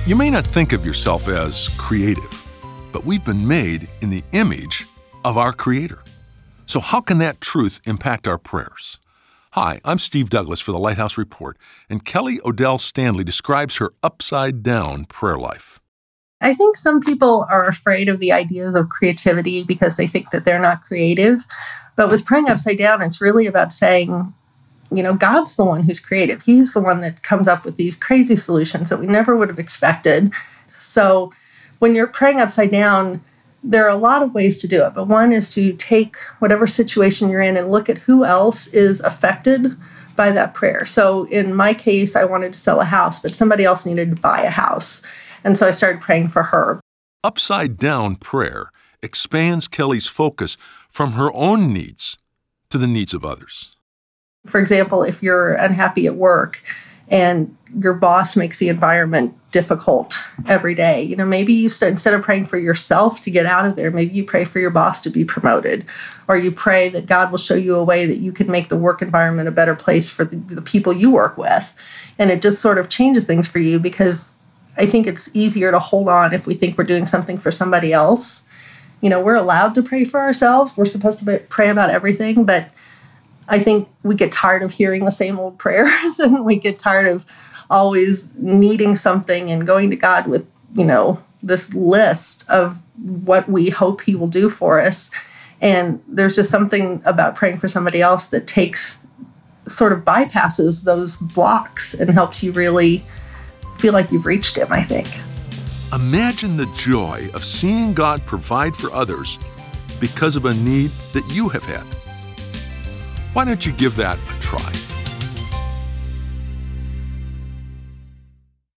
You may not think of yourself as creative, but we've been made in the image of our Creator. So how can that truth impact our prayers? Hi, I'm Steve Douglas for the Lighthouse Report, and Kelly Odell Stanley describes her upside-down prayer life. I think some people are afraid of the ideas of creativity because they think that they're not creative. But with praying upside down, it's really about saying, God's the one who's creative. He's the one that comes up with these crazy solutions that we never would have expected. So when you're praying upside down, there are a lot of ways to do it. But one is to take whatever situation you're in and look at who else is affected by that prayer. So in my case, I wanted to sell a house, but somebody else needed to buy a house. And so I started praying for her. Upside-down prayer expands Kelly's focus from her own needs to the needs of others. For example, if you're unhappy at work and your boss makes the environment difficult every day, maybe you start, instead of praying for yourself to get out of there, maybe you pray for your boss to be promoted, or you pray that God will show you a way that you can make the work environment a better place for the people you work with. And it just sort of changes things for you, because I think it's easier to hold on if we think we're doing something for somebody else. We're allowed to pray for ourselves. We're supposed to pray about everything, but I think we get tired of hearing the same old prayers, and we get tired of always needing something and going to God with, this list of what we hope He will do for us. And there's just something about praying for somebody else that sort of bypasses those blocks and helps you really feel like you've reached Him, I think. Imagine the joy of seeing God provide for others because of a need that you have had. Why don't you give that a try?